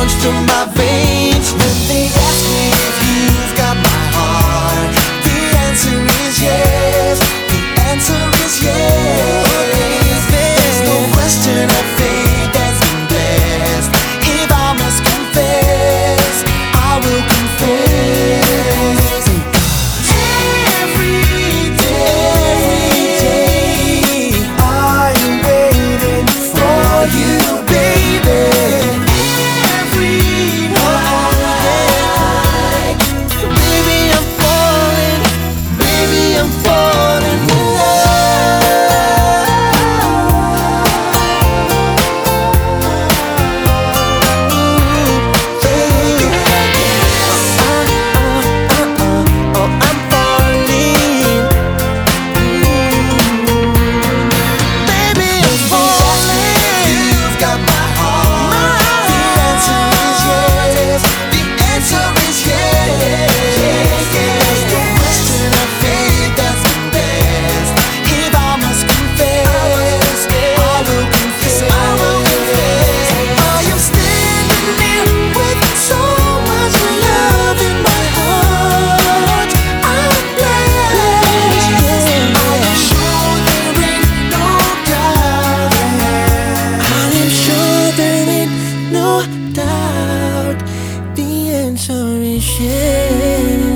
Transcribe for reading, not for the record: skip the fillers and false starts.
runs through my veins. When they ask me if you've got my heart, the answer is yes. The answer is yes. There's no question of fate that's been blessed. If I must confess, I will confess. Every day I'm waiting for you, baby. Every night, baby, I'm falling in No doubt, the answer is yes.